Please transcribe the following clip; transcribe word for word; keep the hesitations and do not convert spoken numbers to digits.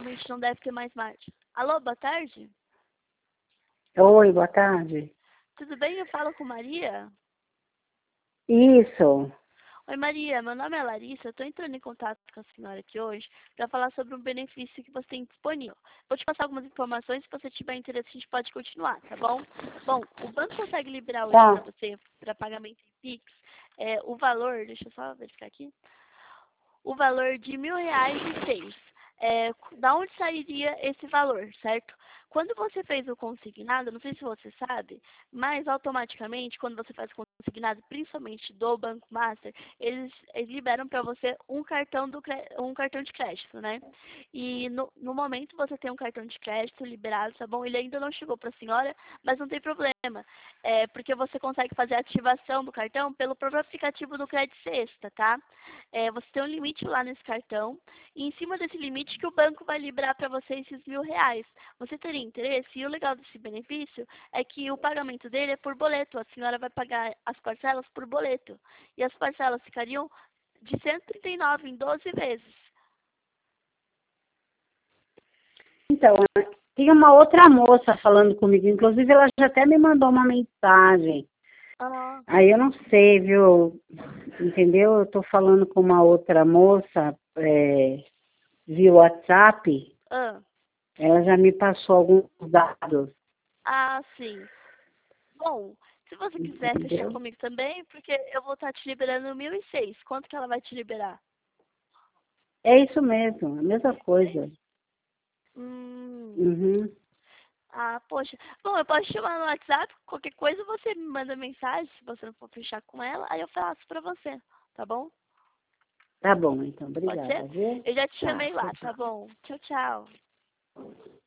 provavelmente não deve ter mais margem. Alô, boa tarde? Oi, boa tarde. Tudo bem? Eu falo com Maria? Isso. Oi, Maria. Meu nome é Larissa. Eu estou entrando em contato com a senhora aqui hoje para falar sobre um benefício que você tem disponível. Vou te passar algumas informações. Se você tiver interesse, a gente pode continuar, tá bom? Bom, o banco consegue liberar hoje Tá. para você, para pagamento em Pix, é, o valor, deixa eu só verificar aqui, o valor de mil reais e seis. É, da onde sairia esse valor, certo? Quando você fez o consignado, não sei se você sabe, mas automaticamente, quando você faz o consignado, principalmente do Banco Master, eles, eles liberam para você um cartão, do, um cartão de crédito, né? E no, no momento você tem um cartão de crédito liberado, tá bom? Ele ainda não chegou para a senhora, mas não tem problema. É, porque você consegue fazer a ativação do cartão pelo próprio aplicativo do Crédito Sexta, tá? É, você tem um limite lá nesse cartão, e em cima desse limite que o banco vai liberar para você esses mil reais. Você teria interesse? E o legal desse benefício é que o pagamento dele é por boleto. A senhora vai pagar as parcelas por boleto. E as parcelas ficariam de cento e trinta e nove em doze vezes. Então, tem uma outra moça falando comigo, inclusive ela já até me mandou uma mensagem. Ah, Aí eu não sei, viu? Entendeu? Eu tô falando com uma outra moça é, via WhatsApp. ah, Ela já me passou alguns dados. ah, sim. Bom, se você quiser fechar Entendeu? comigo também, porque eu vou estar te liberando mil e seis. Quanto que ela vai te liberar? É isso mesmo, a mesma coisa. Hum, Uhum. ah, poxa. Bom, eu posso te chamar no WhatsApp. Qualquer coisa você me manda mensagem, se você não for fechar com ela, aí eu faço pra você, tá bom? Tá bom, então. Pode ser? Obrigada, viu? Eu já te Tá, chamei tchau, lá, tá tchau. bom? Tchau, tchau.